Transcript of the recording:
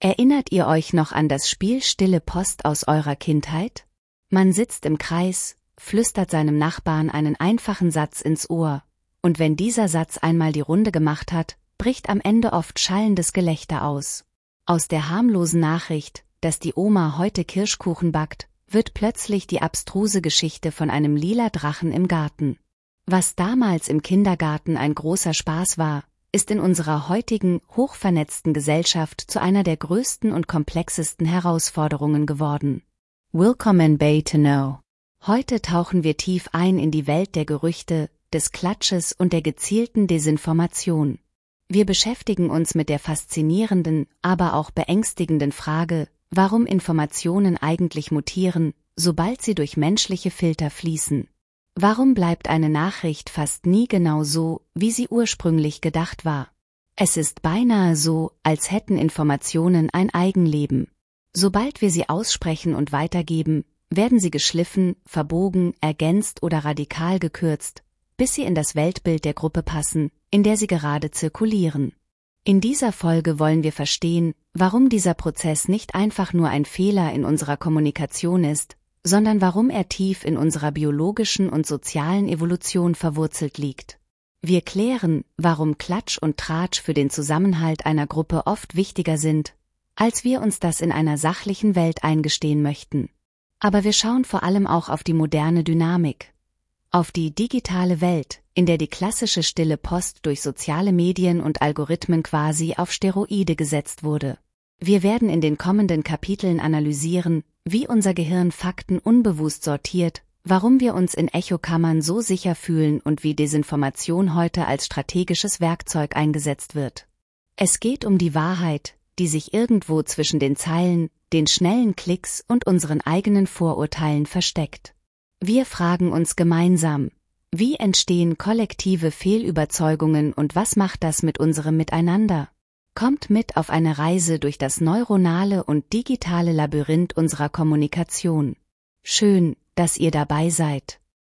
Erinnert ihr euch noch an das Spiel Stille Post aus eurer Kindheit? Man sitzt im Kreis, flüstert seinem Nachbarn einen einfachen Satz ins Ohr, und wenn dieser Satz einmal die Runde gemacht hat, bricht am Ende oft schallendes Gelächter aus. Aus der harmlosen Nachricht, dass die Oma heute Kirschkuchen backt, wird plötzlich die abstruse Geschichte von einem lila Drachen im Garten. Was damals im Kindergarten ein großer Spaß war, ist in unserer heutigen, hochvernetzten Gesellschaft zu einer der größten und komplexesten Herausforderungen geworden. Willkommen bei To Know. Heute tauchen wir tief ein in die Welt der Gerüchte, des Klatsches und der gezielten Desinformation. Wir beschäftigen uns mit der faszinierenden, aber auch beängstigenden Frage, warum Informationen eigentlich mutieren, sobald sie durch menschliche Filter fließen. Warum bleibt eine Nachricht fast nie genau so, wie sie ursprünglich gedacht war? Es ist beinahe so, als hätten Informationen ein Eigenleben. Sobald wir sie aussprechen und weitergeben, werden sie geschliffen, verbogen, ergänzt oder radikal gekürzt, bis sie in das Weltbild der Gruppe passen, in der sie gerade zirkulieren. In dieser Folge wollen wir verstehen, warum dieser Prozess nicht einfach nur ein Fehler in unserer Kommunikation ist, sondern warum er tief in unserer biologischen und sozialen Evolution verwurzelt liegt. Wir klären, warum Klatsch und Tratsch für den Zusammenhalt einer Gruppe oft wichtiger sind, als wir uns das in einer sachlichen Welt eingestehen möchten. Aber wir schauen vor allem auch auf die moderne Dynamik. Auf die digitale Welt, in der die klassische stille Post durch soziale Medien und Algorithmen quasi auf Steroide gesetzt wurde. Wir werden in den kommenden Kapiteln analysieren, wie unser Gehirn Fakten unbewusst sortiert, warum wir uns in Echokammern so sicher fühlen und wie Desinformation heute als strategisches Werkzeug eingesetzt wird. Es geht um die Wahrheit, die sich irgendwo zwischen den Zeilen, den schnellen Klicks und unseren eigenen Vorurteilen versteckt. Wir fragen uns gemeinsam, wie entstehen kollektive Fehlüberzeugungen und was macht das mit unserem Miteinander? Kommt mit auf eine Reise durch das neuronale und digitale Labyrinth unserer Kommunikation. Schön, dass ihr dabei seid.